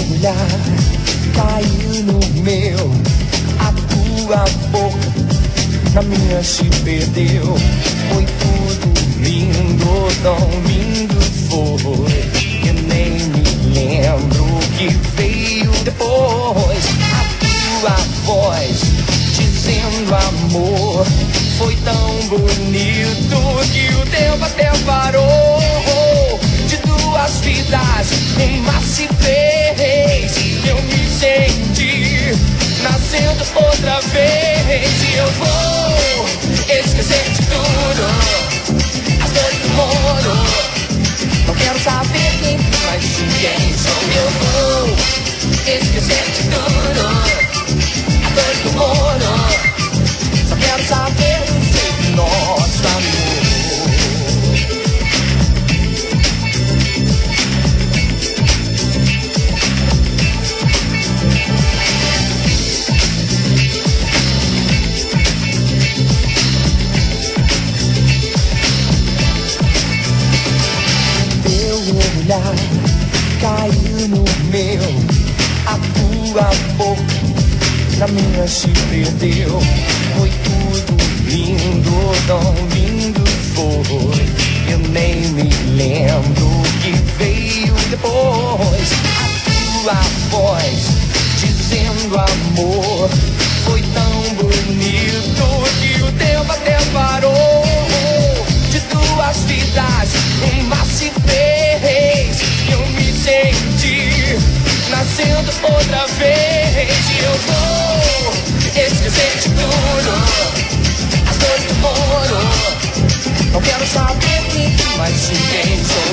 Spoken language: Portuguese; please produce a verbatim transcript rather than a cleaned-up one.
olhar caiu no meu, a tua boca na minha se perdeu. Foi tudo lindo, tão lindo foi. Eu nem me lembro o que veio depois. A tua voz dizendo amor foi tão bonito que o tempo até parou. De duas vidas uma se fez. Eu me senti nascendo outra vez. E eu vou esquecer de tudo, as dores do mundo. Não quero saber quem mais quem sou. Eu vou esquecer de tudo, as dores do mundo. Só quero saber o seu nosso amor. Olhar caiu no meu, a tua boca na minha se perdeu. Foi tudo lindo, tão lindo foi. Eu nem me lembro o que veio depois. A tua voz dizendo amor foi tão bonito que o tempo até parou. De duas vidas uma se fez. Eu me senti nascendo outra vez. E eu vou esquecer de tudo, as dores do mundo. Não quero saber quem mais quem sou.